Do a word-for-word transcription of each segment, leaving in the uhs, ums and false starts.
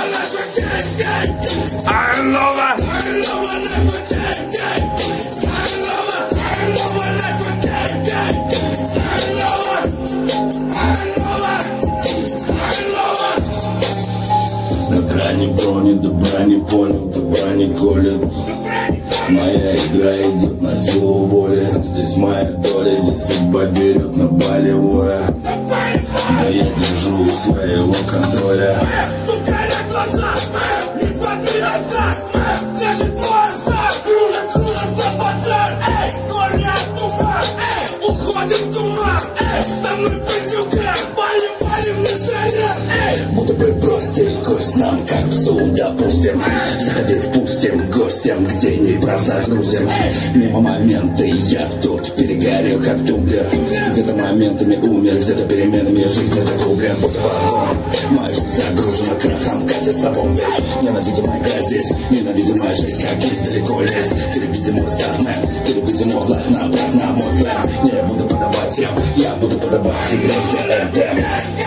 На грани брони, добра не понял, добра не колет. Моя игра идет на силу воли. Здесь моя доля, здесь судьба берет на болевое. Но я держу у своего контроля. Уходит в туман, со мной пойдем, палим, палим, не целя. Будто бы просто кость нам, как псу, допустим. Заходи, впустим гостям, где не прав загрузим. Мимо моменты, я тут перегорел, как тумблер. Где-то моментами умер, где-то переменами жизни заглублен. Будто вагон, моя жизнь загружена крахом, катится бомбеж. Ненавидимая игра здесь, ненавидимая жизнь, как издалеко лезть. Перебеди мой стартмен, перебеди мой лайк на брат, на мой слэм. Не буду подавать тем, я буду подавать игре, где эм.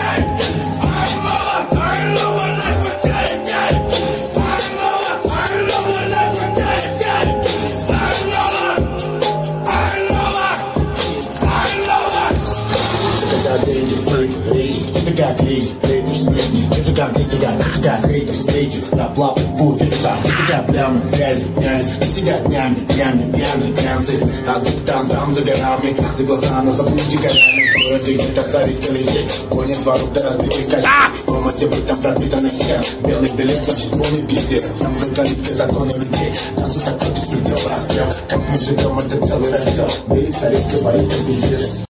Ты как леди, леди сплетни. Ты же как леди, ты как леди встречу. На плаву будет шаг. Ты как пляма, грязи, грязь. Ты себя днями, днями, пьяные пьянцы. А ты там, там за горами. За глаза, но забудьте горами. Ты где-то царит колесей. Гонит вокруг до разбитых костей. Полностью быть там пропитанный хер. Белый билет, значит полный пиздец. Сам за калиткой законы людей. Танцы такой беспредел, расстрел. Как мы живем, это целый раздел. Мир царит, говорит, это пиздец.